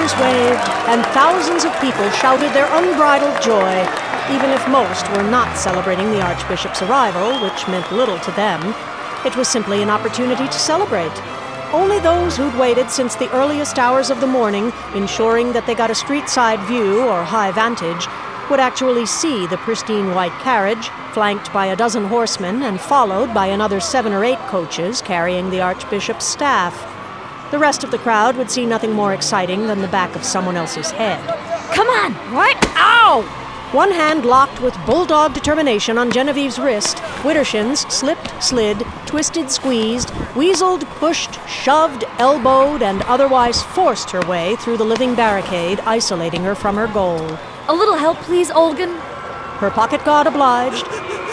banners waved, and thousands of people shouted their unbridled joy, even if most were not celebrating the Archbishop's arrival, which meant little to them. It was simply an opportunity to celebrate. Only those who'd waited since the earliest hours of the morning, ensuring that they got a street-side view or high vantage, would actually see the pristine white carriage, flanked by a dozen horsemen and followed by another 7 or 8 coaches carrying the Archbishop's staff. The rest of the crowd would see nothing more exciting than the back of someone else's head. Come on! What? Ow! One hand locked with bulldog determination on Genevieve's wrist, Widdershins slipped, slid, twisted, squeezed, weaseled, pushed, shoved, elbowed, and otherwise forced her way through the living barricade, isolating her from her goal. A little help, please, Olgan? Her pocket guard obliged.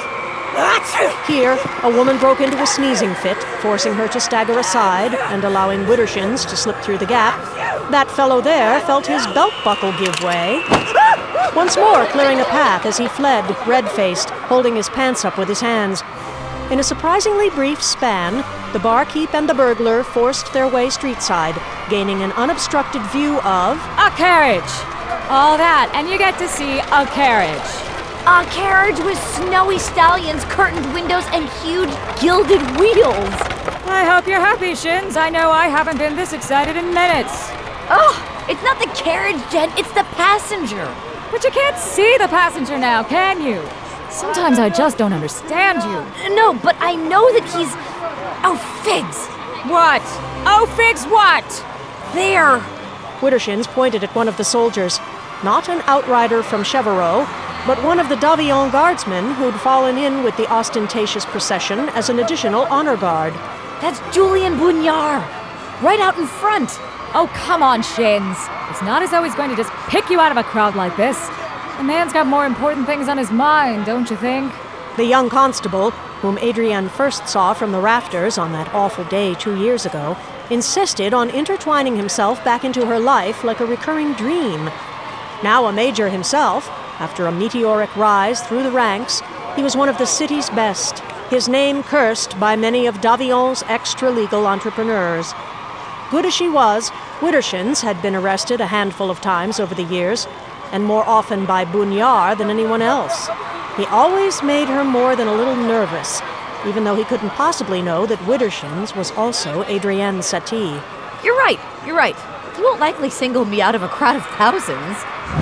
Here, a woman broke into a sneezing fit, forcing her to stagger aside and allowing Widdershins to slip through the gap. That fellow there felt his belt buckle give way. Once more clearing a path as he fled, red-faced, holding his pants up with his hands. In a surprisingly brief span, the barkeep and the burglar forced their way streetside, gaining an unobstructed view of... A carriage! All that, and you get to see a carriage. A carriage with snowy stallions, curtained windows, and huge gilded wheels. I hope you're happy, Shins. I know I haven't been this excited in minutes. Oh, it's not the carriage, Jen, it's the passenger. But you can't see the passenger now, can you? Sometimes I just don't understand you. No, but I know that he's... Oh, figs! What? Oh, figs what? There! Widdershins pointed at one of the soldiers. Not an outrider from Chevreau, but one of the Davillon guardsmen who'd fallen in with the ostentatious procession as an additional honor guard. That's Julien Bugnard, right out in front. Oh, come on, Shins. It's not as though he's going to just pick you out of a crowd like this. The man's got more important things on his mind, don't you think? The young constable, whom Adrienne first saw from the rafters on that awful day 2 years ago, insisted on intertwining himself back into her life like a recurring dream. Now a major himself, after a meteoric rise through the ranks, he was one of the city's best, his name cursed by many of Davillon's extra-legal entrepreneurs. Good as she was, Widdershins had been arrested a handful of times over the years, and more often by Bugnard than anyone else. He always made her more than a little nervous, even though he couldn't possibly know that Widdershins was also Adrienne Satie. You're right. He won't likely single me out of a crowd of thousands.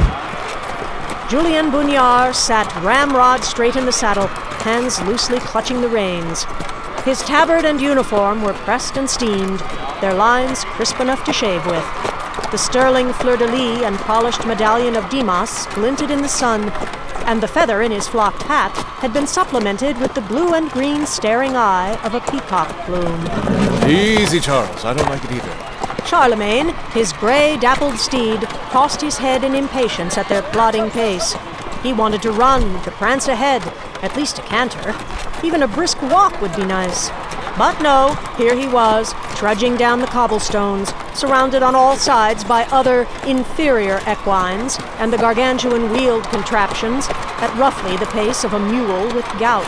Julien Bugnard sat ramrod straight in the saddle, hands loosely clutching the reins. His tabard and uniform were pressed and steamed, their lines crisp enough to shave with. The sterling fleur-de-lis and polished medallion of Dimas glinted in the sun, and the feather in his flocked hat had been supplemented with the blue and green staring eye of a peacock plume. Easy, Charles. I don't like it either. Charlemagne, his gray, dappled steed, tossed his head in impatience at their plodding pace. He wanted to run, to prance ahead, at least to canter. Even a brisk walk would be nice. But no, here he was, trudging down the cobblestones, surrounded on all sides by other, inferior equines, and the gargantuan wheeled contraptions, at roughly the pace of a mule with gout.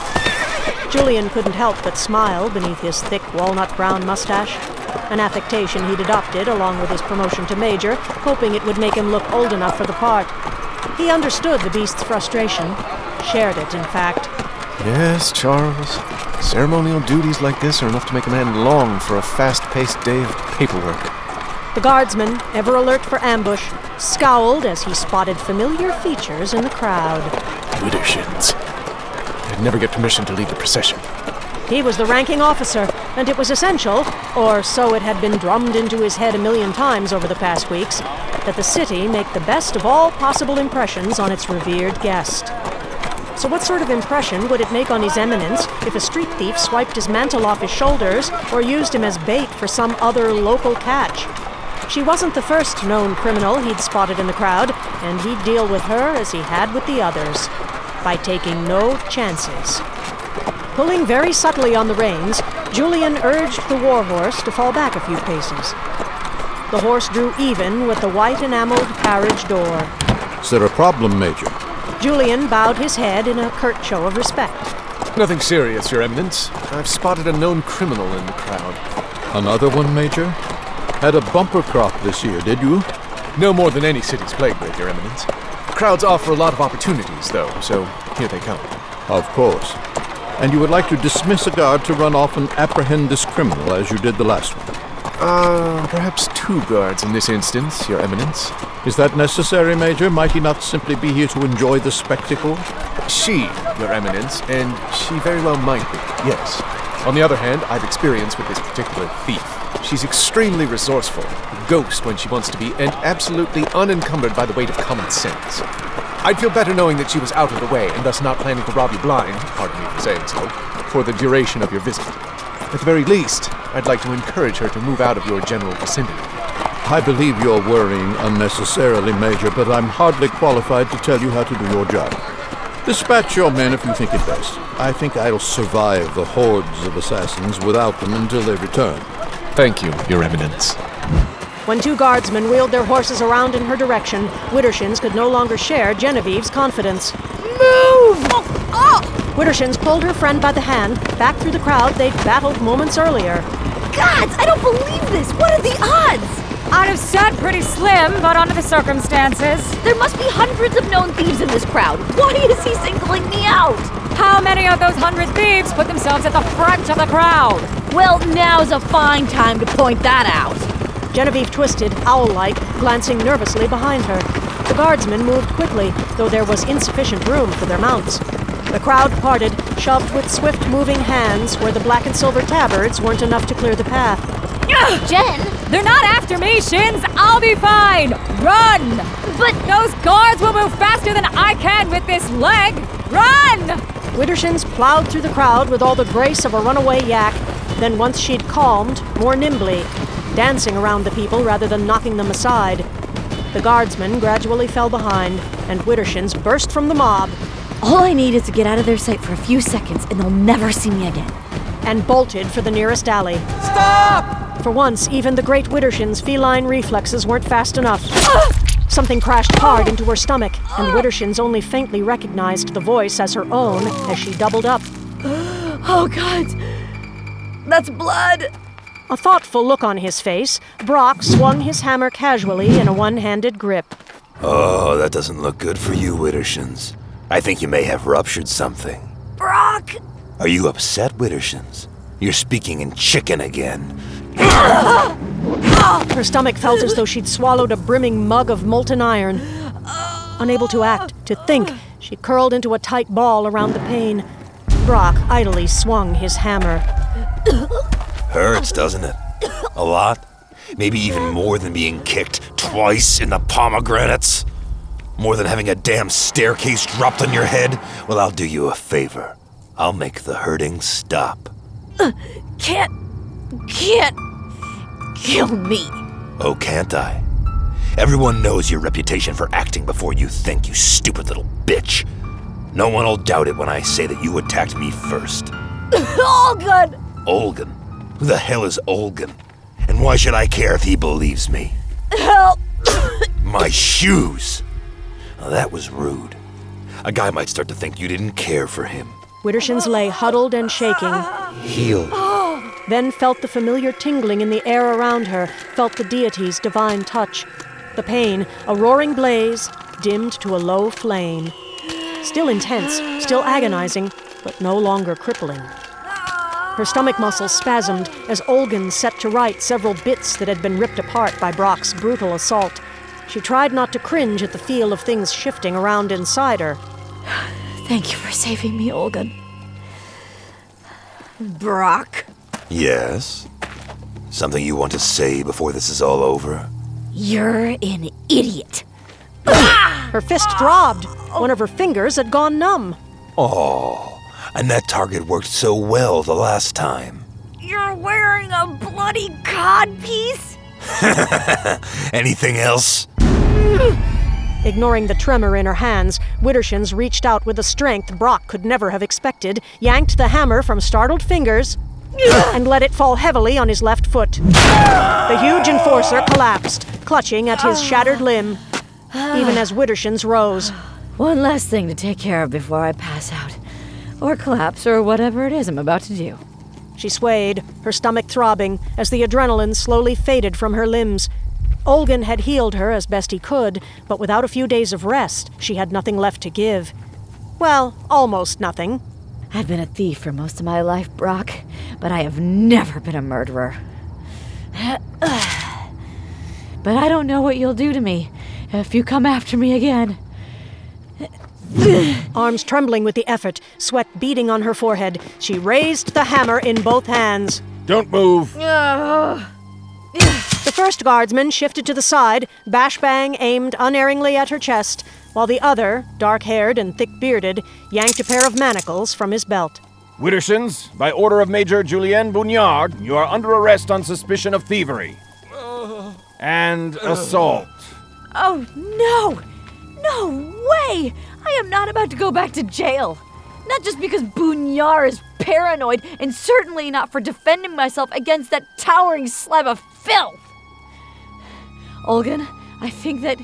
Julien couldn't help but smile beneath his thick walnut-brown mustache, an affectation he'd adopted along with his promotion to major, hoping it would make him look old enough for the part. He understood the beast's frustration, shared it, in fact. Yes, Charles. Ceremonial duties like this are enough to make a man long for a fast-paced day of paperwork. The guardsman, ever alert for ambush, scowled as he spotted familiar features in the crowd. Widdershins. I'd never get permission to lead the procession. He was the ranking officer, and it was essential, or so it had been drummed into his head a million times over the past weeks, that the city make the best of all possible impressions on its revered guest. So what sort of impression would it make on His Eminence if a street thief swiped his mantle off his shoulders or used him as bait for some other local catch? She wasn't the first known criminal he'd spotted in the crowd, and he'd deal with her as he had with the others, by taking no chances. Pulling very subtly on the reins, Julien urged the warhorse to fall back a few paces. The horse drew even with the white enameled carriage door. Is there a problem, Major? Julien bowed his head in a curt show of respect. Nothing serious, Your Eminence. I've spotted a known criminal in the crowd. Another one, Major? Had a bumper crop this year, did you? No more than any city's plagued with, Your Eminence. Crowds offer a lot of opportunities, though, so here they come. Of course. And you would like to dismiss a guard to run off and apprehend this criminal as you did the last one? Perhaps 2 guards in this instance, Your Eminence. Is that necessary, Major? Might he not simply be here to enjoy the spectacle? She, Your Eminence, and she very well might be, yes. On the other hand, I've experience with this particular thief. She's extremely resourceful, a ghost when she wants to be, and absolutely unencumbered by the weight of common sense. I'd feel better knowing that she was out of the way and thus not planning to rob you blind, pardon me for saying so, for the duration of your visit. At the very least, I'd like to encourage her to move out of your general vicinity. I believe you're worrying unnecessarily, Major, but I'm hardly qualified to tell you how to do your job. Dispatch your men if you think it best. I think I'll survive the hordes of assassins without them until they return. Thank you, Your Eminence. When 2 guardsmen wheeled their horses around in her direction, Widdershins could no longer share Genevieve's confidence. Move! Widdershins pulled her friend by the hand, back through the crowd they'd battled moments earlier. Gods, I don't believe this! What are the odds? I'd have said pretty slim, but under the circumstances. There must be hundreds of known thieves in this crowd. Why is he singling me out? How many of those 100 thieves put themselves at the front of the crowd? Well, now's a fine time to point that out. Genevieve twisted, owl-like, glancing nervously behind her. The guardsmen moved quickly, though there was insufficient room for their mounts. The crowd parted, shoved with swift-moving hands where the black and silver tabards weren't enough to clear the path. Jen! They're not after me, Shins! I'll be fine! Run! But Those guards will move faster than I can with this leg! Run! Widdershins plowed through the crowd with all the grace of a runaway yak. Then once she'd calmed, more nimbly, dancing around the people rather than knocking them aside. The guardsmen gradually fell behind, and Widdershins burst from the mob. all I need is to get out of their sight for a few seconds and they'll never see me again. And bolted for the nearest alley. Stop! For once, even the great Widdershins' feline reflexes weren't fast enough. Something crashed hard into her stomach, and Widdershins only faintly recognized the voice as her own as she doubled up. Oh, God! That's blood! A thoughtful look on his face, Brock swung his hammer casually in a one-handed grip. Oh, that doesn't look good for you, Widdershins. I think you may have ruptured something. Brock! Are you upset, Widdershins? You're speaking in chicken again. Her stomach felt as though she'd swallowed a brimming mug of molten iron. Unable to act, to think, she curled into a tight ball around the pain. Brock idly swung his hammer. Hurts, doesn't it? A lot? Maybe even more than being kicked twice in the pomegranates? More than having a damn staircase dropped on your head? Well, I'll do you a favor. I'll make the hurting stop. Can't kill me. Oh, can't I? Everyone knows your reputation for acting before you think, you stupid little bitch. No one will doubt it when I say that you attacked me first. Olgun! Olgun? Who the hell is Olgun? And why should I care if he believes me? Help! My shoes! Now, that was rude. A guy might start to think you didn't care for him. Widdershins lay huddled and shaking, Heal. then felt the familiar tingling in the air around her, felt the deity's divine touch. The pain, a roaring blaze, dimmed to a low flame. Still intense, still agonizing, but no longer crippling. Her stomach muscles spasmed as Olgun set to right several bits that had been ripped apart by Brock's brutal assault. She tried not to cringe at the feel of things shifting around inside her. Thank you for saving me, Olgun. Brock, Yes? Something you want to say before this is all over? you're an idiot. Her fist throbbed. One of her fingers had gone numb. Oh, and that target worked so well the last time. You're wearing a bloody codpiece? Anything else? Ignoring the tremor in her hands, Widdershins reached out with a strength Brock could never have expected, yanked the hammer from startled fingers, and let it fall heavily on his left foot. The huge enforcer collapsed, clutching at his shattered limb, even as Widdershins rose. One last thing to take care of before I pass out. Or collapse, or whatever it is I'm about to do. She swayed, her stomach throbbing, as the adrenaline slowly faded from her limbs. Olgin had healed her as best he could, but without a few days of rest, she had nothing left to give. Well, almost nothing. I've been a thief for most of my life, Brock, but I have never been a murderer. But I don't know what you'll do to me if you come after me again. Arms trembling with the effort, sweat beading on her forehead, she raised the hammer in both hands. Don't move. The first guardsman shifted to the side, bash-bang aimed unerringly at her chest, while the other, dark-haired and thick-bearded, yanked a pair of manacles from his belt. Widdershins, by order of Major Julien Bugnard, you are under arrest on suspicion of thievery. And assault. Oh, no! No way! I am not about to go back to jail. Not just because Bugnard is paranoid, and certainly not for defending myself against that towering slab of filth. Olgin, I think that...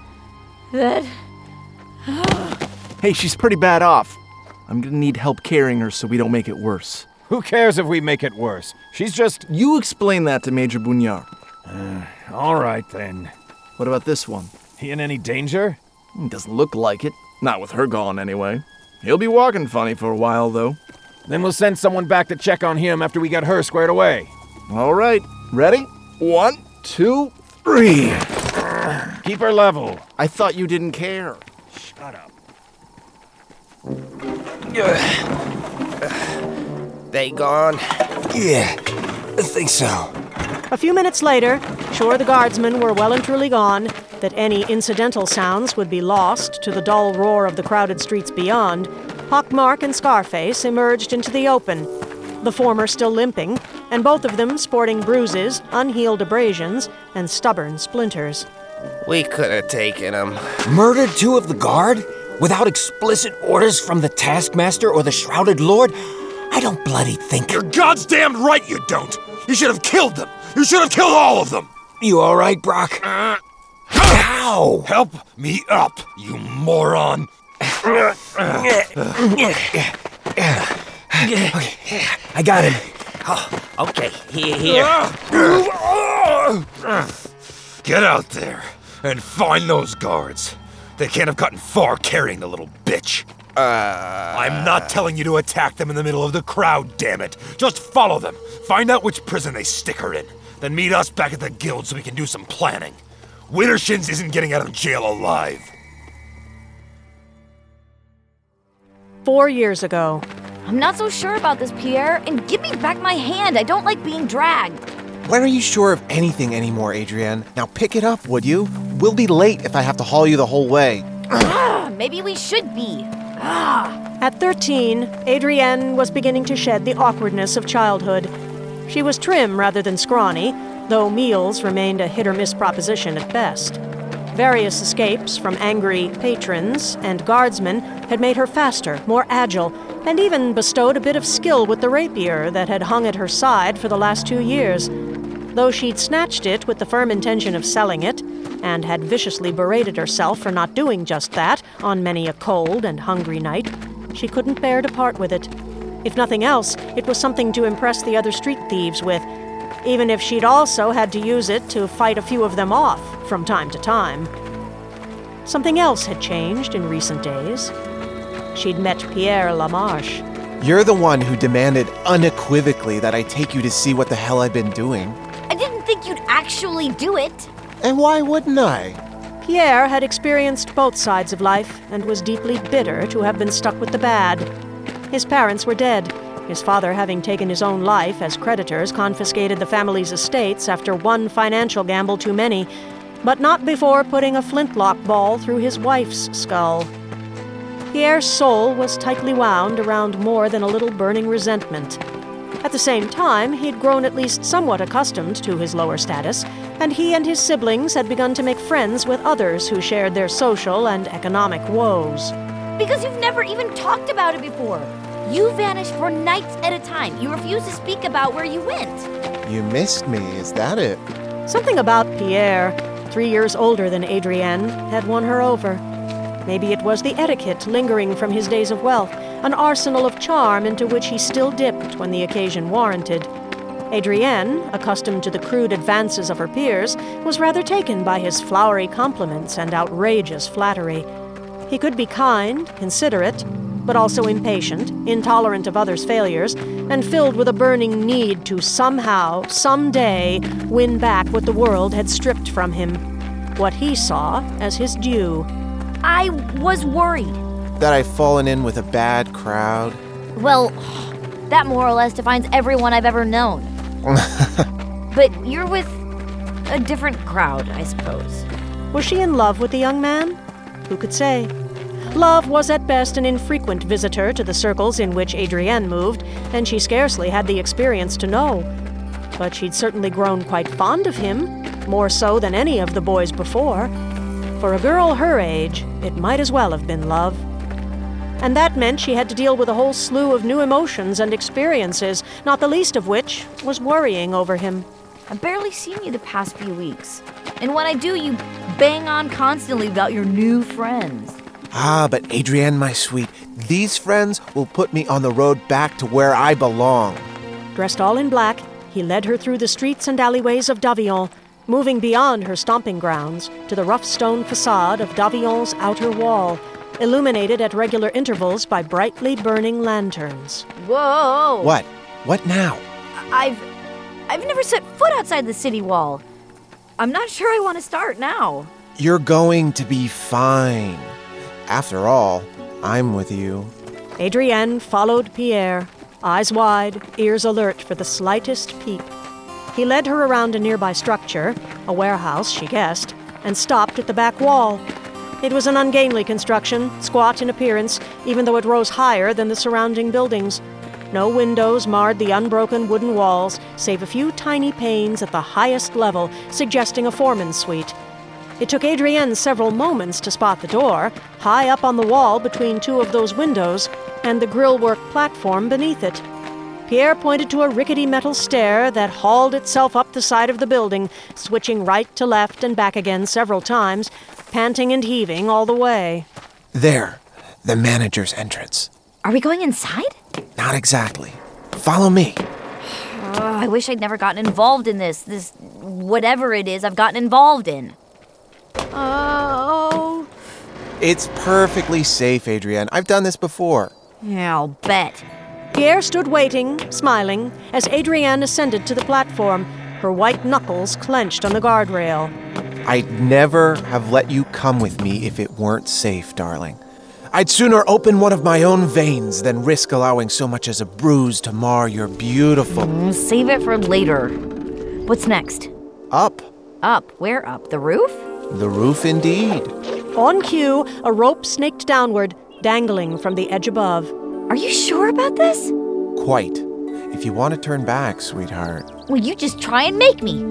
Hey, she's pretty bad off. I'm gonna need help carrying her so we don't make it worse. Who cares if we make it worse? She's just... You explain that to Major Bugnard. All right, then. What about this one? He in any danger? Doesn't look like it. Not with her gone, anyway. He'll be walking funny for a while, though. Then we'll send someone back to check on him after we get her squared away. All right. Ready? 1, 2, 3. Keep her level. I thought you didn't care. Shut up. They gone? Yeah, I think so. A few minutes later, sure the guardsmen were well and truly gone, that any incidental sounds would be lost to the dull roar of the crowded streets beyond, Pockmark and Scarface emerged into the open, the former still limping, and both of them sporting bruises, unhealed abrasions, and stubborn splinters. We could have taken him. Murdered 2 of the guard? Without explicit orders from the Taskmaster or the Shrouded Lord? I don't bloody think. You're goddamn right you don't! You should have killed them! You should have killed all of them! You alright, Brock? Ow! Help me up, you moron! Okay, I got him. Okay, here. Get out there and find those guards. They can't have gotten far carrying the little bitch. I'm not telling you to attack them in the middle of the crowd, damn it. Just follow them. Find out which prison they stick her in. Then meet us back at the guild so we can do some planning. Widdershins isn't getting out of jail alive. 4 years ago. I'm not so sure about this, Pierre, and give me back my hand. I don't like being dragged. When are you sure of anything anymore, Adrienne? Now pick it up, would you? We'll be late if I have to haul you the whole way. Maybe we should be. At 13, Adrienne was beginning to shed the awkwardness of childhood. She was trim rather than scrawny, though meals remained a hit-or-miss proposition at best. Various escapes from angry patrons and guardsmen had made her faster, more agile, and even bestowed a bit of skill with the rapier that had hung at her side for the last 2 years. Though she'd snatched it with the firm intention of selling it, and had viciously berated herself for not doing just that on many a cold and hungry night, she couldn't bear to part with it. If nothing else, it was something to impress the other street thieves with, even if she'd also had to use it to fight a few of them off from time to time. Something else had changed in recent days. She'd met Pierre Lamarche. You're the one who demanded unequivocally that I take you to see what the hell I've been doing. I didn't think you'd actually do it. And why wouldn't I? Pierre had experienced both sides of life and was deeply bitter to have been stuck with the bad. His parents were dead, his father having taken his own life as creditors confiscated the family's estates after one financial gamble too many, but not before putting a flintlock ball through his wife's skull. Pierre's soul was tightly wound around more than a little burning resentment. At the same time, he'd grown at least somewhat accustomed to his lower status, and he and his siblings had begun to make friends with others who shared their social and economic woes. Because you've never even talked about it before. You vanished for nights at a time. You refused to speak about where you went. You missed me, is that it? Something about Pierre, 3 years older than Adrienne, had won her over. Maybe it was the etiquette lingering from his days of wealth, an arsenal of charm into which he still dipped when the occasion warranted. Adrienne, accustomed to the crude advances of her peers, was rather taken by his flowery compliments and outrageous flattery. He could be kind, considerate, but also impatient, intolerant of others' failures, and filled with a burning need to somehow, someday, win back what the world had stripped from him, what he saw as his due. I was worried. That I've fallen in with a bad crowd. Well, that more or less defines everyone I've ever known. But you're with a different crowd, I suppose. Was she in love with the young man? Who could say? Love was at best an infrequent visitor to the circles in which Adrienne moved, and she scarcely had the experience to know. But she'd certainly grown quite fond of him, more so than any of the boys before. For a girl her age, it might as well have been love. And that meant she had to deal with a whole slew of new emotions and experiences, not the least of which was worrying over him. I've barely seen you the past few weeks. And when I do, you bang on constantly about your new friends. Ah, but Adrienne, my sweet, these friends will put me on the road back to where I belong. Dressed all in black, he led her through the streets and alleyways of Davillon, moving beyond her stomping grounds to the rough stone facade of Davillon's outer wall, illuminated at regular intervals by brightly burning lanterns. Whoa! What? What now? I've never set foot outside the city wall. I'm not sure I want to start now. You're going to be fine. After all, I'm with you. Adrienne followed Pierre, eyes wide, ears alert for the slightest peep. He led her around a nearby structure, a warehouse, she guessed, and stopped at the back wall. It was an ungainly construction, squat in appearance, even though it rose higher than the surrounding buildings. No windows marred the unbroken wooden walls, save a few tiny panes at the highest level, suggesting a foreman's suite. It took Adrienne several moments to spot the door, high up on the wall between two of those windows, and the grillwork platform beneath it. Pierre pointed to a rickety metal stair that hauled itself up the side of the building, switching right to left and back again several times, panting and heaving all the way. There, the manager's entrance. Are we going inside? Not exactly. Follow me. I wish I'd never gotten involved in this whatever it is I've gotten involved in. Oh. It's perfectly safe, Adrienne. I've done this before. Yeah, I'll bet. Pierre stood waiting, smiling, as Adrienne ascended to the platform, her white knuckles clenched on the guardrail. I'd never have let you come with me if it weren't safe, darling. I'd sooner open one of my own veins than risk allowing so much as a bruise to mar your beautiful... Save it for later. What's next? Up. Up? Where up? The roof? The roof, indeed. On cue, a rope snaked downward, dangling from the edge above. Are you sure about this? Quite. If you want to turn back, sweetheart. Well, you just try and make me.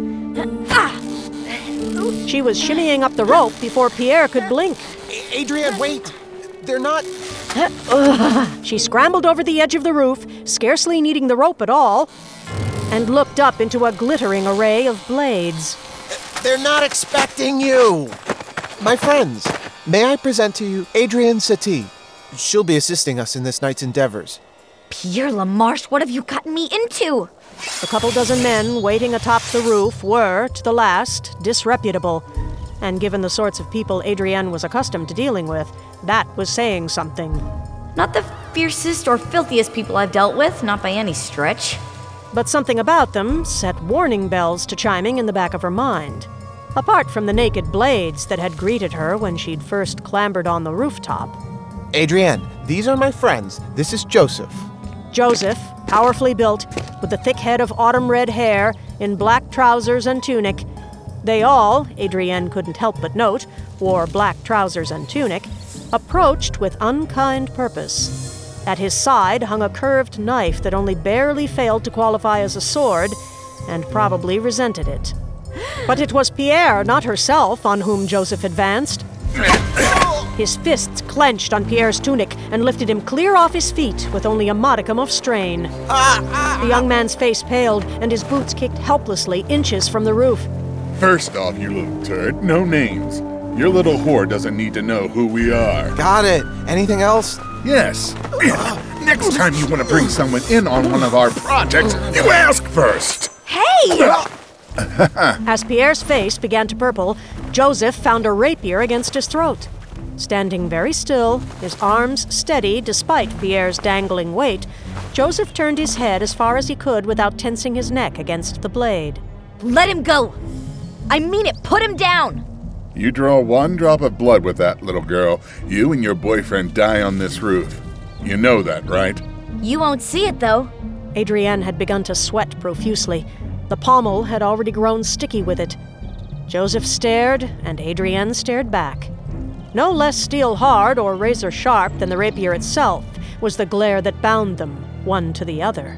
She was shimmying up the rope before Pierre could blink. Adrienne, wait! They're not... She scrambled over the edge of the roof, scarcely needing the rope at all, and looked up into a glittering array of blades. They're not expecting you! My friends, may I present to you Adrienne Satie. She'll be assisting us in this night's endeavors. Pierre Lamarche, what have you gotten me into? The couple dozen men waiting atop the roof were, to the last, disreputable. And given the sorts of people Adrienne was accustomed to dealing with, that was saying something. Not the fiercest or filthiest people I've dealt with, not by any stretch. But something about them set warning bells to chiming in the back of her mind. Apart from the naked blades that had greeted her when she'd first clambered on the rooftop. Adrienne, these are my friends. This is Joseph. Joseph, powerfully built, with a thick head of autumn red hair, in black trousers and tunic. They all, Adrienne couldn't help but note, wore black trousers and tunic, approached with unkind purpose. At his side hung a curved knife that only barely failed to qualify as a sword, and probably resented it. But it was Pierre, not herself, on whom Joseph advanced. His fists clenched on Pierre's tunic and lifted him clear off his feet with only a modicum of strain. The young man's face paled, and his boots kicked helplessly inches from the roof. First off, you little turd, no names. Your little whore doesn't need to know who we are. Got it. Anything else? Yes. Next time you want to bring someone in on one of our projects, you ask first. Hey! As Pierre's face began to purple, Joseph found a rapier against his throat. Standing very still, his arms steady despite Pierre's dangling weight, Joseph turned his head as far as he could without tensing his neck against the blade. Let him go! I mean it, put him down! You draw one drop of blood with that, little girl, you and your boyfriend die on this roof. You know that, right? You won't see it, though. Adrienne had begun to sweat profusely. The pommel had already grown sticky with it. Joseph stared, and Adrienne stared back. No less steel-hard or razor-sharp than the rapier itself was the glare that bound them, one to the other.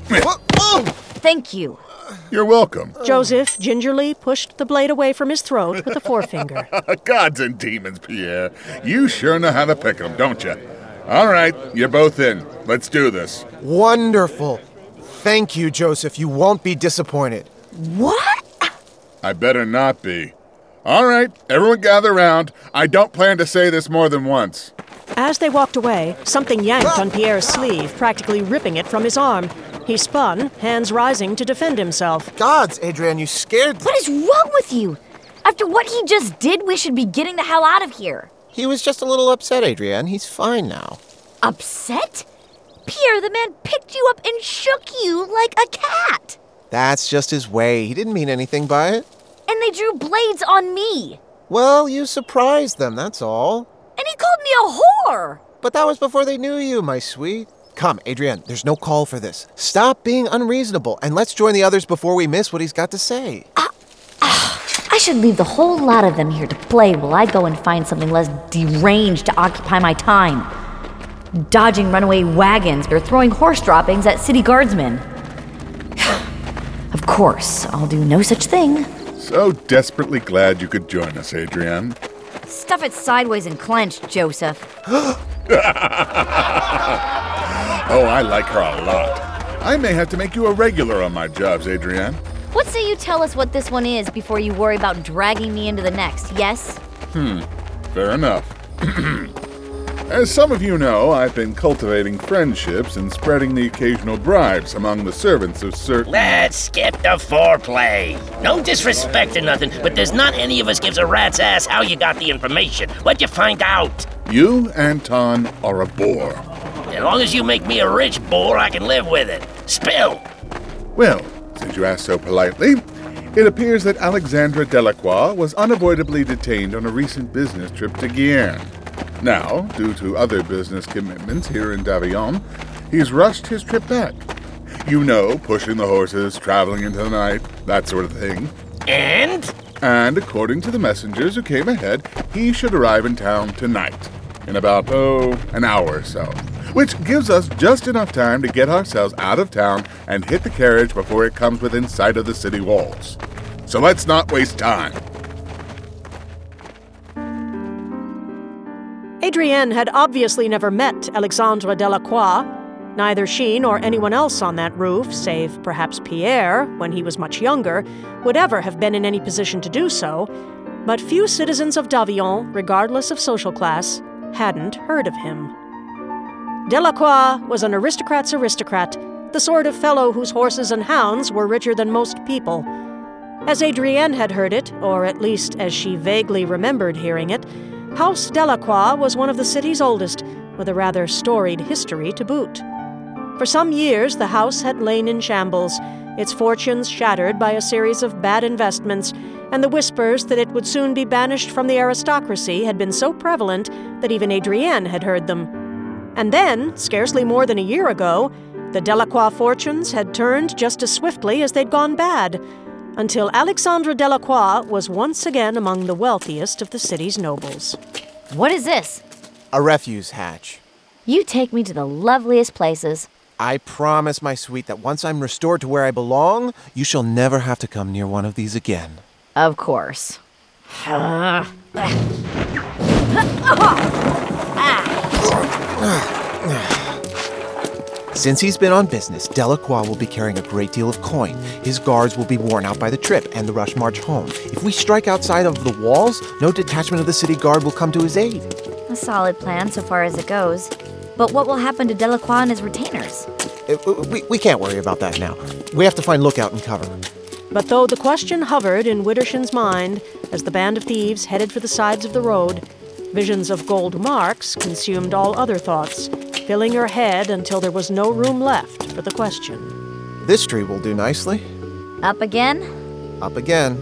Thank you. You're welcome. Joseph gingerly pushed the blade away from his throat with a forefinger. Gods and demons, Pierre. You sure know how to pick 'em, don't you? All right, you're both in. Let's do this. Wonderful. Thank you, Joseph. You won't be disappointed. What? I better not be. All right, everyone gather round. I don't plan to say this more than once. As they walked away, something yanked on Pierre's sleeve, practically ripping it from his arm. He spun, hands rising to defend himself. Gods, Adrienne, you scared... What is wrong with you? After what he just did, we should be getting the hell out of here. He was just a little upset, Adrienne. He's fine now. Upset? Pierre, the man picked you up and shook you like a cat. That's just his way. He didn't mean anything by it. And they drew blades on me. Well, you surprised them, that's all. And he called me a whore. But that was before they knew you, my sweet. Come, Adrienne, there's no call for this. Stop being unreasonable, and let's join the others before we miss what he's got to say. I should leave the whole lot of them here to play while I go and find something less deranged to occupy my time. Dodging runaway wagons or throwing horse droppings at city guardsmen. Of course, I'll do no such thing. So desperately glad you could join us, Adrienne. Stuff it sideways and clench, Joseph. Oh, I like her a lot. I may have to make you a regular on my jobs, Adrienne. What say you tell us what this one is before you worry about dragging me into the next, yes? Fair enough. As some of you know, I've been cultivating friendships and spreading the occasional bribes among the servants of certain... Let's skip the foreplay. No disrespect or nothing, but there's not any of us gives a rat's ass how you got the information. What'd you find out? You, Anton, are a bore. As long as you make me a rich bore, I can live with it. Spill! Well, since you asked so politely, it appears that Alexandre Delacroix was unavoidably detained on a recent business trip to Guyenne. Now, due to other business commitments here in Davillon, he's rushed his trip back. You know, pushing the horses, traveling into the night, that sort of thing. And? And according to the messengers who came ahead, he should arrive in town tonight, in about, an hour or so. Which gives us just enough time to get ourselves out of town and hit the carriage before it comes within sight of the city walls. So let's not waste time. Adrienne had obviously never met Alexandre Delacroix. Neither she nor anyone else on that roof, save perhaps Pierre, when he was much younger, would ever have been in any position to do so. But few citizens of Davillon, regardless of social class, hadn't heard of him. Delacroix was an aristocrat's aristocrat, the sort of fellow whose horses and hounds were richer than most people. As Adrienne had heard it, or at least as she vaguely remembered hearing it, House Delacroix was one of the city's oldest, with a rather storied history to boot. For some years, the house had lain in shambles, its fortunes shattered by a series of bad investments, and the whispers that it would soon be banished from the aristocracy had been so prevalent that even Adrienne had heard them. And then, scarcely more than a year ago, the Delacroix fortunes had turned just as swiftly as they'd gone bad, until Alexandre Delacroix was once again among the wealthiest of the city's nobles. What is this? A refuse hatch. You take me to the loveliest places. I promise, my sweet, that once I'm restored to where I belong, you shall never have to come near one of these again. Of course. Since he's been on business, Delacroix will be carrying a great deal of coin. His guards will be worn out by the trip and the rush march home. If we strike outside of the walls, no detachment of the city guard will come to his aid. A solid plan so far as it goes. But what will happen to Delacroix and his retainers? We can't worry about that now. We have to find Lookout and cover. But though the question hovered in Widdershins' mind as the band of thieves headed for the sides of the road, visions of gold marks consumed all other thoughts, filling her head until there was no room left for the question. This tree will do nicely. Up again? Up again.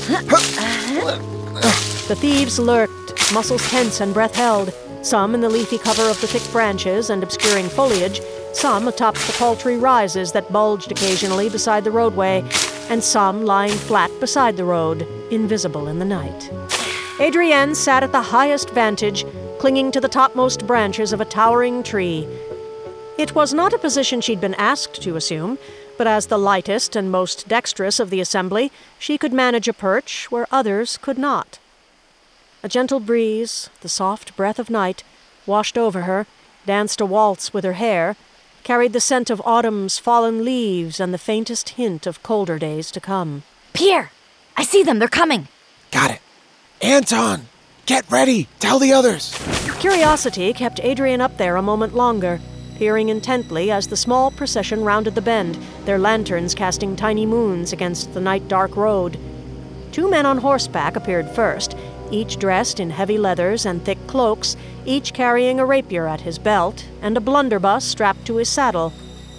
The thieves lurked, muscles tense and breath held, some in the leafy cover of the thick branches and obscuring foliage, some atop the paltry rises that bulged occasionally beside the roadway, and some lying flat beside the road, invisible in the night. Adrienne sat at the highest vantage, clinging to the topmost branches of a towering tree. It was not a position she'd been asked to assume, but as the lightest and most dexterous of the assembly, she could manage a perch where others could not. A gentle breeze, the soft breath of night, washed over her, danced a waltz with her hair, carried the scent of autumn's fallen leaves and the faintest hint of colder days to come. Pierre! I see them, they're coming! Got it. Anton! Get ready! Tell the others! Curiosity kept Adrienne up there a moment longer, peering intently as the small procession rounded the bend, their lanterns casting tiny moons against the night-dark road. 2 men on horseback appeared first, each dressed in heavy leathers and thick cloaks, each carrying a rapier at his belt and a blunderbuss strapped to his saddle.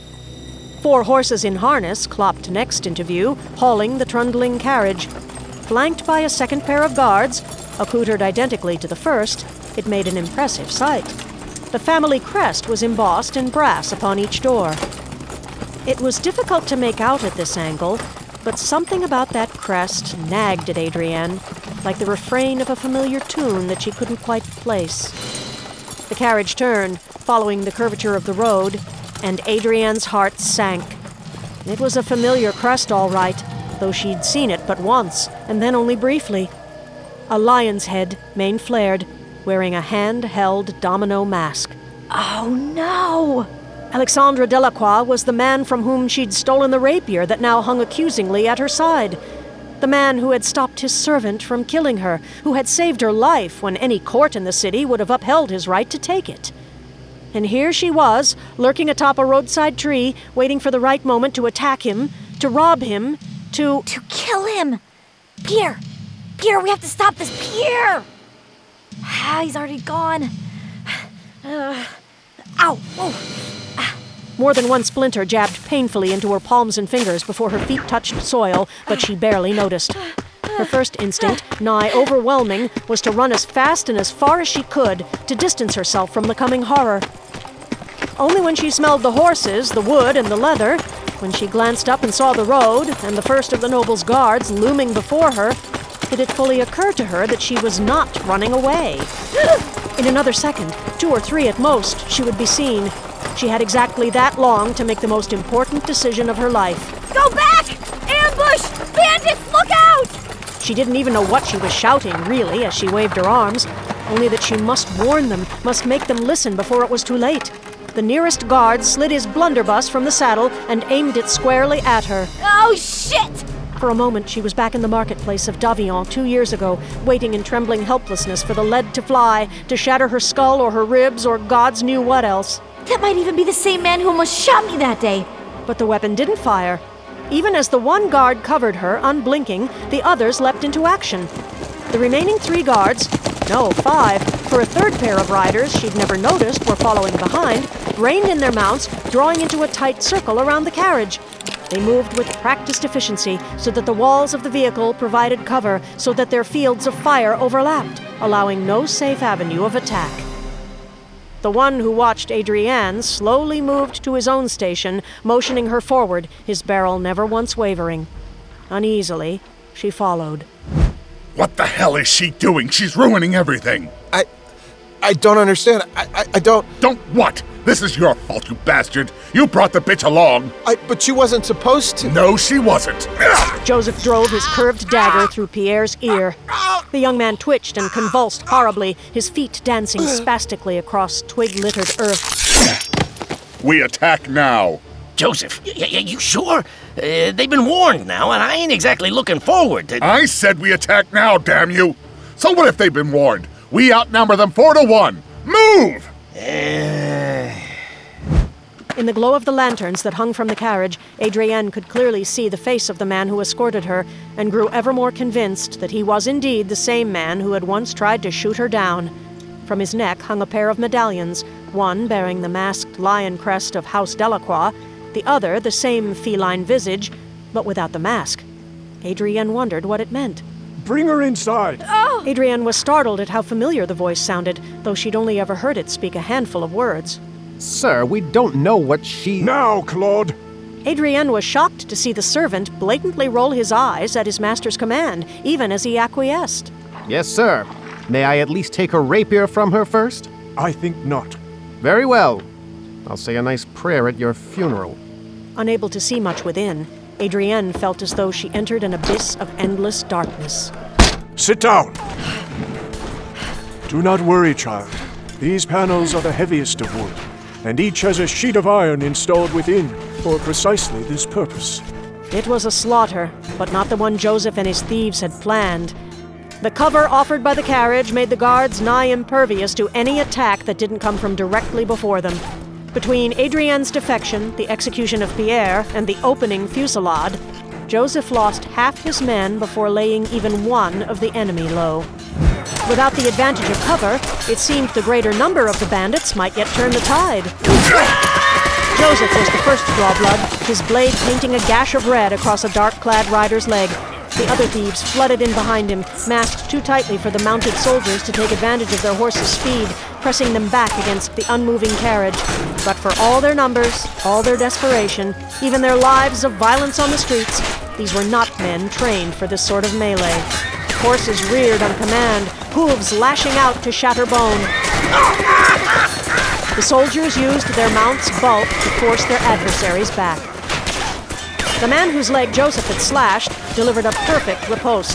4 horses in harness clopped next into view, hauling the trundling carriage. Flanked by a second pair of guards, accoutered identically to the first, it made an impressive sight. The family crest was embossed in brass upon each door. It was difficult to make out at this angle, but something about that crest nagged at Adrienne, like the refrain of a familiar tune that she couldn't quite place. The carriage turned, following the curvature of the road, and Adrienne's heart sank. It was a familiar crest, all right, though she'd seen it but once, and then only briefly. A lion's head, mane flared, wearing a hand-held domino mask. Oh, no! Alexandre Delacroix was the man from whom she'd stolen the rapier that now hung accusingly at her side. The man who had stopped his servant from killing her, who had saved her life when any court in the city would have upheld his right to take it. And here she was, lurking atop a roadside tree, waiting for the right moment to attack him, to rob him, to kill him! Pierre! Pierre, we have to stop this! Pierre! He's already gone. Ow! Oh. More than one splinter jabbed painfully into her palms and fingers before her feet touched soil, but she barely noticed. Her first instinct, nigh overwhelming, was to run as fast and as far as she could to distance herself from the coming horror. Only when she smelled the horses, the wood, and the leather, when she glanced up and saw the road and the first of the noble's guards looming before her, did it fully occur to her that she was not running away. In another second, 2 or 3 at most, she would be seen. She had exactly that long to make the most important decision of her life. Go back! Ambush! Bandits, look out! She didn't even know what she was shouting, really, as she waved her arms, only that she must warn them, must make them listen before it was too late. The nearest guard slid his blunderbuss from the saddle and aimed it squarely at her. Oh, shit! For a moment, she was back in the marketplace of Davillon 2 years ago, waiting in trembling helplessness for the lead to fly, to shatter her skull or her ribs or God's knew what else. That might even be the same man who almost shot me that day. But the weapon didn't fire. Even as the one guard covered her, unblinking, the others leapt into action. The remaining 3 guards, no, 5, for a third pair of riders she'd never noticed were following behind, reined in their mounts, drawing into a tight circle around the carriage. They moved with practiced efficiency so that the walls of the vehicle provided cover, so that their fields of fire overlapped, allowing no safe avenue of attack. The one who watched Adrienne slowly moved to his own station, motioning her forward, his barrel never once wavering. Uneasily, she followed. What the hell is she doing? She's ruining everything. I don't understand. I don't... Don't what? This is your fault, you bastard. You brought the bitch along. But she wasn't supposed to... No, she wasn't. Joseph drove his curved dagger through Pierre's ear. The young man twitched and convulsed horribly, his feet dancing spastically across twig-littered earth. We attack now. Joseph, you sure? They've been warned now, and I ain't exactly looking forward to... I said we attack now, damn you. So what if they've been warned? We outnumber them 4-1. Move! In the glow of the lanterns that hung from the carriage, Adrienne could clearly see the face of the man who escorted her, and grew ever more convinced that he was indeed the same man who had once tried to shoot her down. From his neck hung a pair of medallions, one bearing the masked lion crest of House Delacroix, the other the same feline visage, but without the mask. Adrienne wondered what it meant. Bring her inside! Oh! Adrienne was startled at how familiar the voice sounded, though she'd only ever heard it speak a handful of words. Sir, we don't know what she... Now, Claude! Adrienne was shocked to see the servant blatantly roll his eyes at his master's command, even as he acquiesced. Yes, sir. May I at least take her rapier from her first? I think not. Very well. I'll say a nice prayer at your funeral. Unable to see much within, Adrienne felt as though she entered an abyss of endless darkness. Sit down! Do not worry, child. These panels are the heaviest of wood, and each has a sheet of iron installed within for precisely this purpose. It was a slaughter, but not the one Joseph and his thieves had planned. The cover offered by the carriage made the guards nigh impervious to any attack that didn't come from directly before them. Between Adrienne's defection, the execution of Pierre, and the opening fusillade, Joseph lost half his men before laying even one of the enemy low. Without the advantage of cover, it seemed the greater number of the bandits might yet turn the tide. Joseph was the first to draw blood, his blade painting a gash of red across a dark-clad rider's leg. The other thieves flooded in behind him, masked too tightly for the mounted soldiers to take advantage of their horses' speed, pressing them back against the unmoving carriage. But for all their numbers, all their desperation, even their lives of violence on the streets, these were not men trained for this sort of melee. Horses reared on command, hooves lashing out to shatter bone. The soldiers used their mounts' bulk to force their adversaries back. The man whose leg Joseph had slashed delivered a perfect riposte.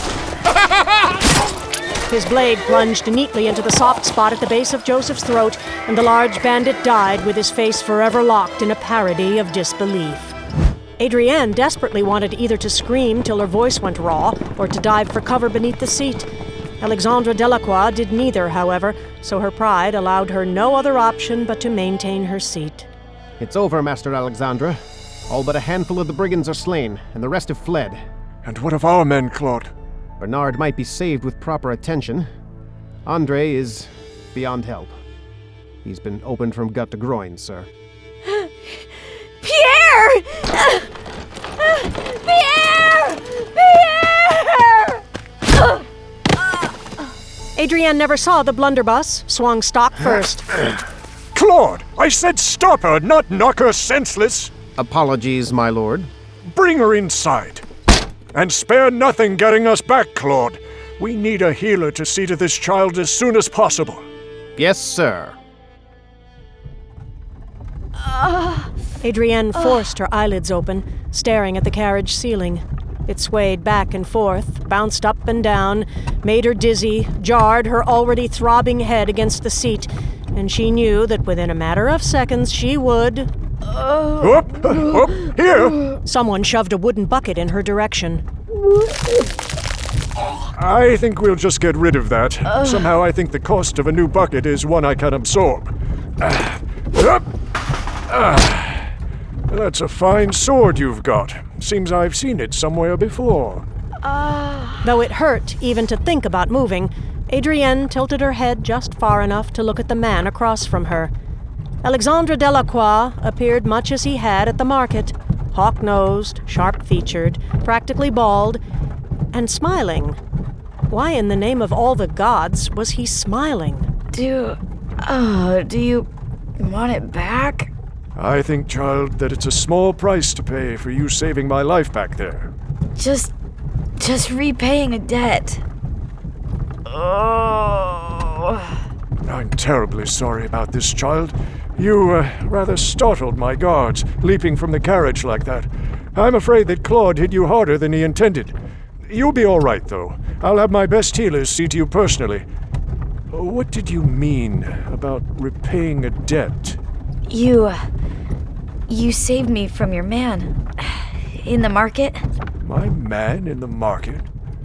His blade plunged neatly into the soft spot at the base of Joseph's throat, and the large bandit died with his face forever locked in a parody of disbelief. Adrienne desperately wanted either to scream till her voice went raw, or to dive for cover beneath the seat. Alexandra Delacroix did neither, however, so her pride allowed her no other option but to maintain her seat. It's over, Master Alexandra. All but a handful of the brigands are slain, and the rest have fled. And what of our men, Claude? Bernard might be saved with proper attention. Andre is beyond help. He's been opened from gut to groin, sir. Pierre! Pierre! Pierre! Adrienne never saw the blunderbuss, swung stock first. Claude! I said stop her, not knock her senseless! Apologies, my lord. Bring her inside. And spare nothing getting us back, Claude. We need a healer to see to this child as soon as possible. Yes, sir. Adrienne forced her eyelids open, staring at the carriage ceiling. It swayed back and forth, bounced up and down, made her dizzy, jarred her already throbbing head against the seat, and she knew that within a matter of seconds she would... Up, here! Someone shoved a wooden bucket in her direction. I think we'll just get rid of that. Somehow I think the cost of a new bucket is one I can absorb. That's a fine sword you've got. Seems I've seen it somewhere before. Though it hurt even to think about moving, Adrienne tilted her head just far enough to look at the man across from her. Alexandre Delacroix appeared much as he had at the market, hawk-nosed, sharp-featured, practically bald, and smiling. Why in the name of all the gods was he smiling? Do you want it back? I think, child, that it's a small price to pay for you saving my life back there. Just repaying a debt. I'm terribly sorry about this, child. You rather startled my guards, leaping from the carriage like that. I'm afraid that Claude hit you harder than he intended. You'll be all right, though. I'll have my best healers see to you personally. What did you mean about repaying a debt? You saved me from your man. In the market? My man in the market?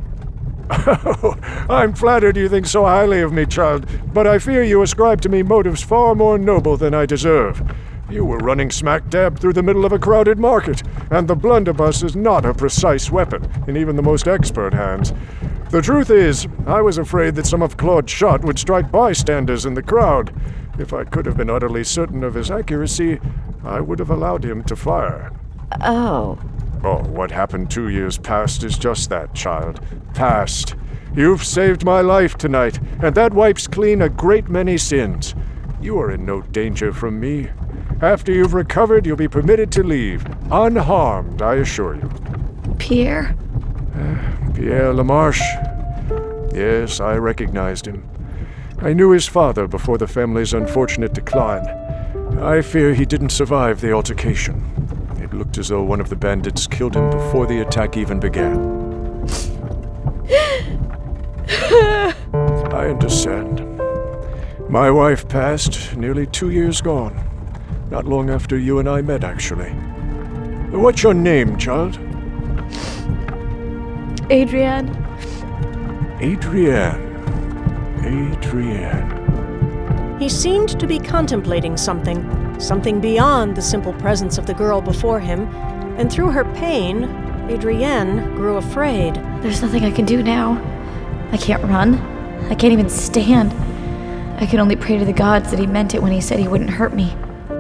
I'm flattered you think so highly of me, child, but I fear you ascribe to me motives far more noble than I deserve. You were running smack dab through the middle of a crowded market, and the blunderbuss is not a precise weapon in even the most expert hands. The truth is, I was afraid that some of Claude's shot would strike bystanders in the crowd. If I could have been utterly certain of his accuracy, I would have allowed him to fire. Oh. Oh, what happened 2 years past is just that, child. Past. You've saved my life tonight, and that wipes clean a great many sins. You are in no danger from me. After you've recovered, you'll be permitted to leave. Unharmed, I assure you. Pierre? Pierre Lamarche. Yes, I recognized him. I knew his father before the family's unfortunate decline. I fear he didn't survive the altercation. It looked as though one of the bandits killed him before the attack even began. I understand. My wife passed nearly 2 years gone. Not long after you and I met, actually. What's your name, child? Adrienne. Adrienne. He seemed to be contemplating something beyond the simple presence of the girl before him, and through her pain, Adrienne grew afraid. There's nothing I can do now. I can't run. I can't even stand. I can only pray to the gods that he meant it when he said he wouldn't hurt me.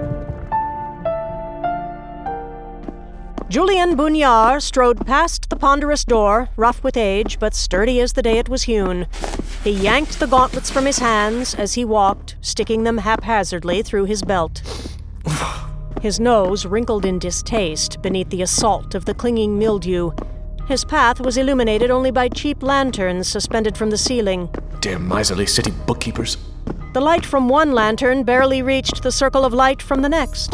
Julien Bugnard strode past the ponderous door, rough with age, but sturdy as the day it was hewn. He yanked the gauntlets from his hands as he walked, sticking them haphazardly through his belt. His nose wrinkled in distaste beneath the assault of the clinging mildew. His path was illuminated only by cheap lanterns suspended from the ceiling. Damn miserly city bookkeepers. The light from one lantern barely reached the circle of light from the next.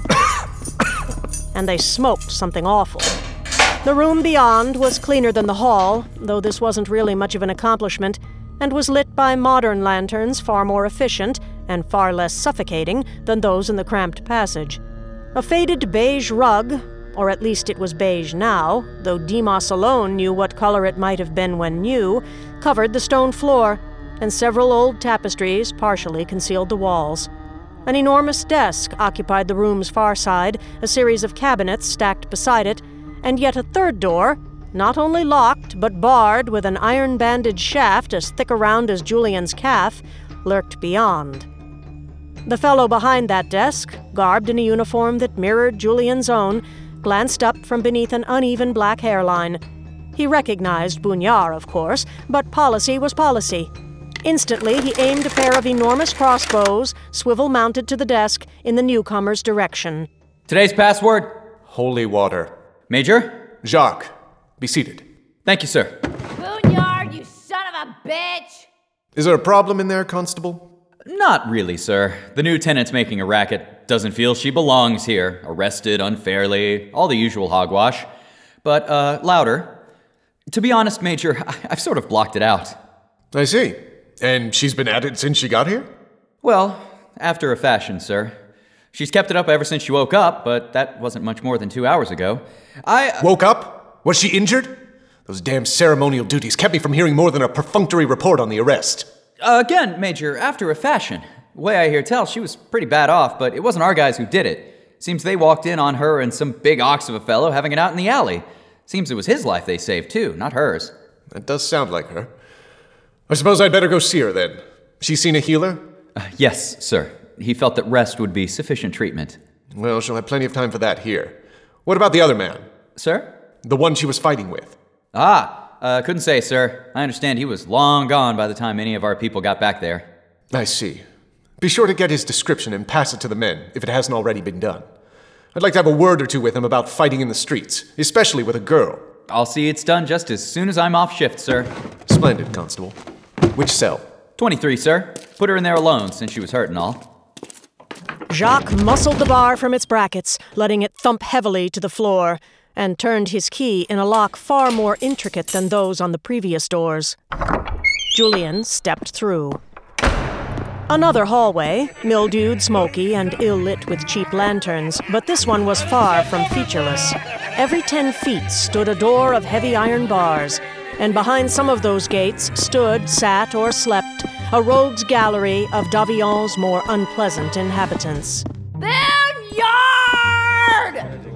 And they smoked something awful. The room beyond was cleaner than the hall, though this wasn't really much of an accomplishment, and was lit by modern lanterns far more efficient and far less suffocating than those in the cramped passage. A faded beige rug, or at least it was beige now, though Demas alone knew what color it might have been when new, covered the stone floor, and several old tapestries partially concealed the walls. An enormous desk occupied the room's far side, a series of cabinets stacked beside it, and yet a third door, not only locked but barred with an iron-banded shaft as thick around as Julian's calf, lurked beyond. The fellow behind that desk, garbed in a uniform that mirrored Julian's own, glanced up from beneath an uneven black hairline. He recognized Bugnard, of course, but policy was policy. Instantly, he aimed a pair of enormous crossbows, swivel-mounted to the desk, in the newcomer's direction. Today's password? Holy water. Major? Jacques, be seated. Thank you, sir. Bugnard, you son of a bitch! Is there a problem in there, Constable? Not really, sir. The new tenant's making a racket. Doesn't feel she belongs here. Arrested unfairly. All the usual hogwash. But, louder. To be honest, Major, I've sort of blocked it out. I see. And she's been at it since she got here? Well, after a fashion, sir. She's kept it up ever since she woke up, but that wasn't much more than 2 hours ago. Woke up? Was she injured? Those damn ceremonial duties kept me from hearing more than a perfunctory report on the arrest. Again, Major, after a fashion. The way I hear tell, she was pretty bad off, but it wasn't our guys who did it. Seems they walked in on her and some big ox of a fellow having it out in the alley. Seems it was his life they saved, too, not hers. That does sound like her. I suppose I'd better go see her, then. She's seen a healer? Yes, sir. He felt that rest would be sufficient treatment. Well, she'll have plenty of time for that here. What about the other man? Sir? The one she was fighting with. Couldn't say, sir. I understand he was long gone by the time any of our people got back there. I see. Be sure to get his description and pass it to the men, if it hasn't already been done. I'd like to have a word or two with him about fighting in the streets, especially with a girl. I'll see it's done just as soon as I'm off shift, sir. Splendid, Constable. Which cell? 23, sir. Put her in there alone, since she was hurt and all. Jacques muscled the bar from its brackets, letting it thump heavily to the floor, and turned his key in a lock far more intricate than those on the previous doors. Julian stepped through. Another hallway, mildewed, smoky, and ill-lit with cheap lanterns, but this one was far from featureless. Every 10 feet stood a door of heavy iron bars, and behind some of those gates stood, sat, or slept a rogues' gallery of Davion's more unpleasant inhabitants. Bugnard!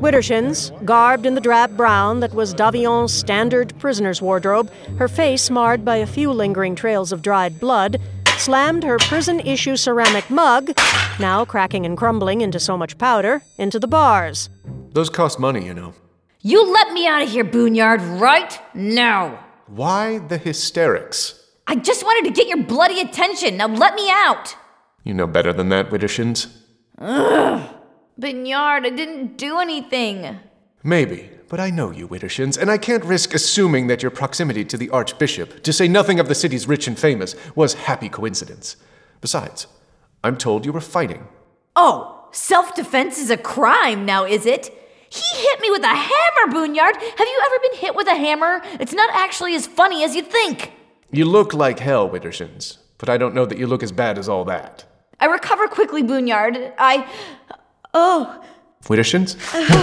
Widdershins, garbed in the drab brown that was Davion's standard prisoner's wardrobe, her face marred by a few lingering trails of dried blood, slammed her prison-issue ceramic mug, now cracking and crumbling into so much powder, into the bars. Those cost money, you know. You let me out of here, Boonyard, right now. Why the hysterics? I just wanted to get your bloody attention. Now let me out. You know better than that, Widdershins. Ugh. Boonyard, I didn't do anything. Maybe, but I know you, Widdershins, and I can't risk assuming that your proximity to the Archbishop, to say nothing of the city's rich and famous, was happy coincidence. Besides, I'm told you were fighting. Oh, self-defense is a crime now, is it? He hit me with a hammer, Boonyard! Have you ever been hit with a hammer? It's not actually as funny as you think. You look like hell, Widdershins, but I don't know that you look as bad as all that. I recover quickly, Boonyard. Widdershins?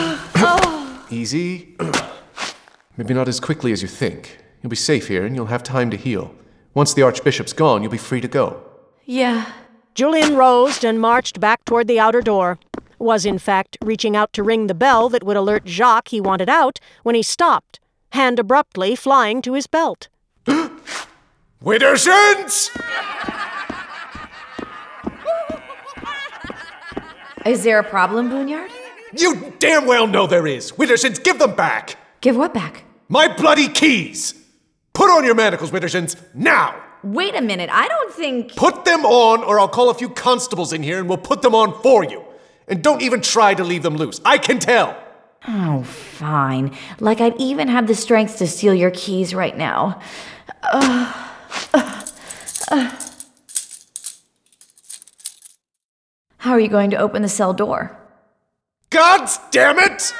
Easy. Maybe not as quickly as you think. You'll be safe here, and you'll have time to heal. Once the Archbishop's gone, you'll be free to go. Yeah. Julian rose and marched back toward the outer door. Was, in fact, reaching out to ring the bell that would alert Jacques he wanted out when he stopped, hand abruptly flying to his belt. Widdershins! Is there a problem, Boonyard? You damn well know there is! Widdershins, give them back! Give what back? My bloody keys! Put on your manacles, Widdershins, now! Wait a minute, I don't think... Put them on, or I'll call a few constables in here and we'll put them on for you. And don't even try to leave them loose. I can tell. Oh, fine. Like I'd even have the strength to steal your keys right now. How are you going to open the cell door? God damn it!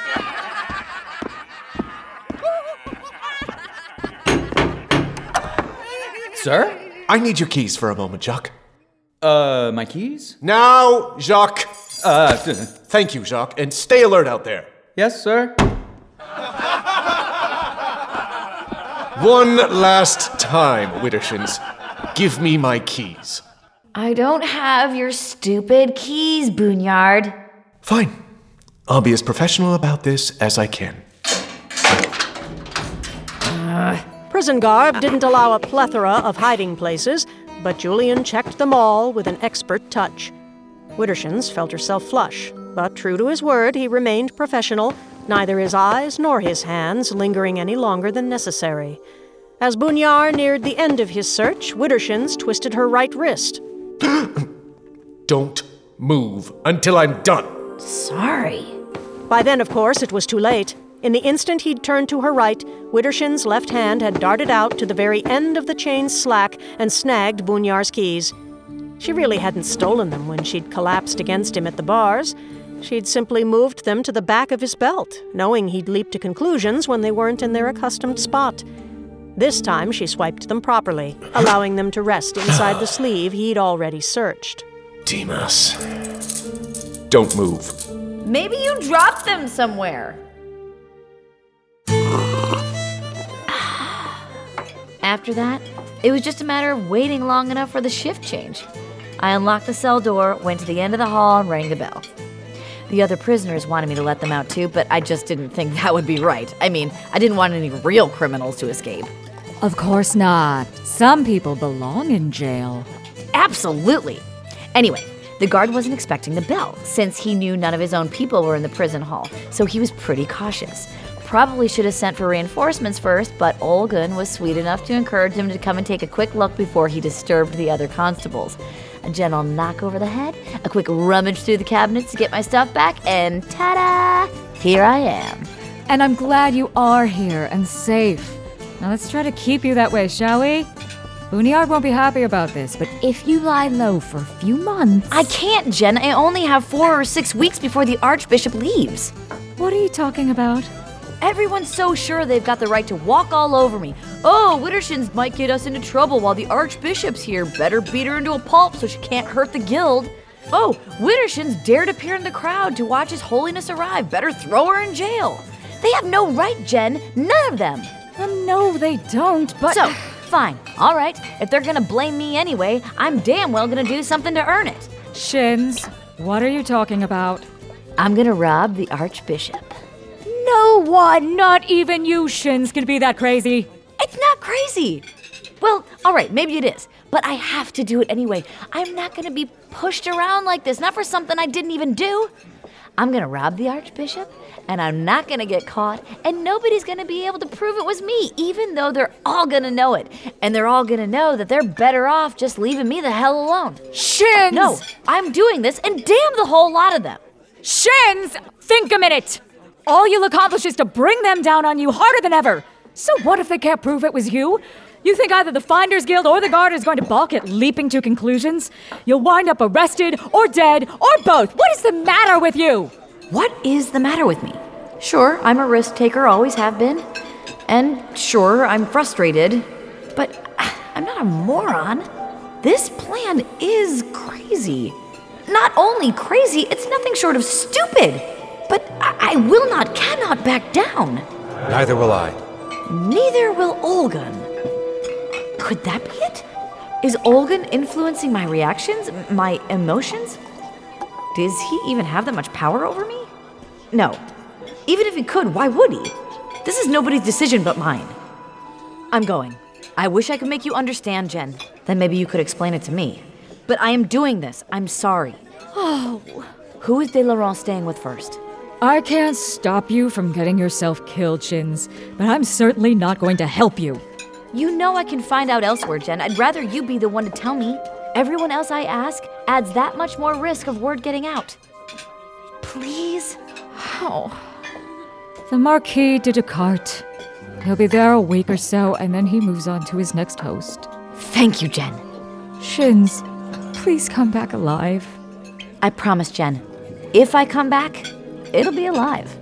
Sir? I need your keys for a moment, Jacques. My keys? Now, Jacques. Thank you, Jacques, and stay alert out there. Yes, sir. One last time, Widdershins. Give me my keys. I don't have your stupid keys, Boonyard. Fine. I'll be as professional about this as I can. Prison garb didn't allow a plethora of hiding places, but Julian checked them all with an expert touch. Widdershins felt herself flush, but true to his word, he remained professional, neither his eyes nor his hands lingering any longer than necessary. As Boonyard neared the end of his search, Widdershins twisted her right wrist. Don't move until I'm done. Sorry. By then, of course, it was too late. In the instant he'd turned to her right, Widdershins' left hand had darted out to the very end of the chain's slack and snagged Boonyard's keys. She really hadn't stolen them when she'd collapsed against him at the bars. She'd simply moved them to the back of his belt, knowing he'd leap to conclusions when they weren't in their accustomed spot. This time she swiped them properly, allowing them to rest inside the sleeve he'd already searched. Demas. Don't move. Maybe you dropped them somewhere. After that, it was just a matter of waiting long enough for the shift change. I unlocked the cell door, went to the end of the hall, and rang the bell. The other prisoners wanted me to let them out too, but I just didn't think that would be right. I mean, I didn't want any real criminals to escape. Of course not. Some people belong in jail. Absolutely. Anyway, the guard wasn't expecting the bell, since he knew none of his own people were in the prison hall, so he was pretty cautious. Probably should have sent for reinforcements first, but Olgun was sweet enough to encourage him to come and take a quick look before he disturbed the other constables. A gentle knock over the head, a quick rummage through the cabinets to get my stuff back, and ta-da! Here I am. And I'm glad you are here and safe. Now let's try to keep you that way, shall we? Boonyard won't be happy about this, but if you lie low for a few months... I can't, Jen. I only have 4 or 6 weeks before the Archbishop leaves. What are you talking about? Everyone's so sure they've got the right to walk all over me. Oh, Widdershins might get us into trouble while the Archbishop's here. Better beat her into a pulp so she can't hurt the guild. Oh, Widdershins dared appear in the crowd to watch His Holiness arrive. Better throw her in jail. They have no right, Jen. None of them. No, they don't, but... So, fine. All right. If they're gonna blame me anyway, I'm damn well gonna do something to earn it. Shins, what are you talking about? I'm gonna rob the Archbishop. No one, not even you, Shins, can be that crazy. It's not crazy. Well, all right, maybe it is. But I have to do it anyway. I'm not going to be pushed around like this, not for something I didn't even do. I'm going to rob the Archbishop, and I'm not going to get caught, and nobody's going to be able to prove it was me, even though they're all going to know it. And they're all going to know that they're better off just leaving me the hell alone. Shins! No, I'm doing this, and damn the whole lot of them. Shins! Think a minute! All you'll accomplish is to bring them down on you harder than ever. So what if they can't prove it was you? You think either the Finders Guild or the Guard is going to balk at leaping to conclusions? You'll wind up arrested, or dead, or both. What is the matter with you? What is the matter with me? Sure, I'm a risk taker, always have been. And sure, I'm frustrated. But I'm not a moron. This plan is crazy. Not only crazy, it's nothing short of stupid. But I will not, cannot back down. Neither will I. Neither will Olgun. Could that be it? Is Olgun influencing my reactions, my emotions? Does he even have that much power over me? No. Even if he could, why would he? This is nobody's decision but mine. I'm going. I wish I could make you understand, Jen. Then maybe you could explain it to me. But I am doing this. I'm sorry. Oh. Who is De Laurent staying with first? I can't stop you from getting yourself killed, Shins, but I'm certainly not going to help you. You know I can find out elsewhere, Jen. I'd rather you be the one to tell me. Everyone else I ask adds that much more risk of word getting out. Please? Oh. The Marquis de Descartes. He'll be there a week or so, and then he moves on to his next host. Thank you, Jen. Shins, please come back alive. I promise, Jen. If I come back, it'll be alive.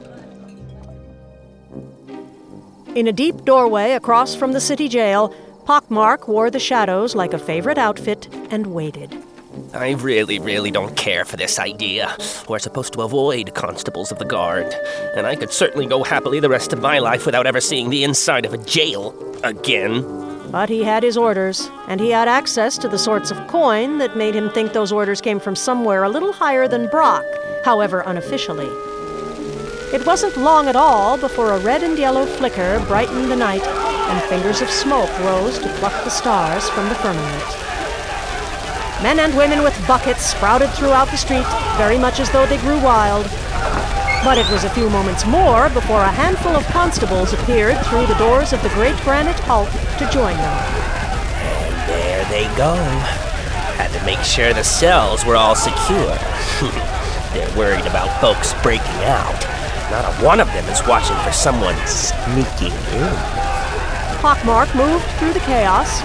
In a deep doorway across from the city jail, Pockmark wore the shadows like a favorite outfit and waited. I really don't care for this idea. We're supposed to avoid constables of the guard, and I could certainly go happily the rest of my life without ever seeing the inside of a jail again. But he had his orders, and he had access to the sorts of coin that made him think those orders came from somewhere a little higher than Brock, however unofficially. It wasn't long at all before a red and yellow flicker brightened the night, and fingers of smoke rose to pluck the stars from the firmament. Men and women with buckets sprouted throughout the street, very much as though they grew wild. But it was a few moments more before a handful of constables appeared through the doors of the great granite hulk to join them. And there they go. Had to make sure the cells were all secure. They're worried about folks breaking out. Not a one of them is watching for someone sneaking in. Pockmark moved through the chaos,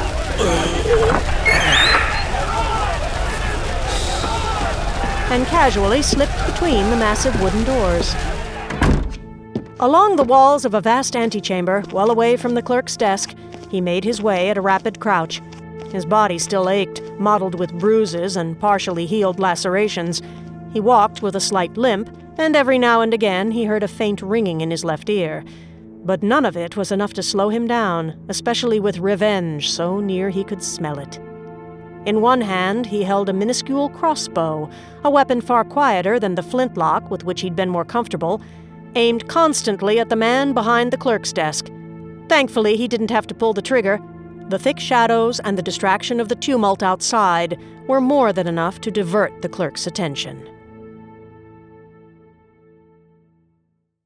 and casually slipped between the massive wooden doors. Along the walls of a vast antechamber, well away from the clerk's desk, he made his way at a rapid crouch. His body still ached, mottled with bruises and partially healed lacerations. He walked with a slight limp, and every now and again he heard a faint ringing in his left ear. But none of it was enough to slow him down, especially with revenge so near he could smell it. In one hand, he held a minuscule crossbow, a weapon far quieter than the flintlock with which he'd been more comfortable, aimed constantly at the man behind the clerk's desk. Thankfully, he didn't have to pull the trigger. The thick shadows and the distraction of the tumult outside were more than enough to divert the clerk's attention.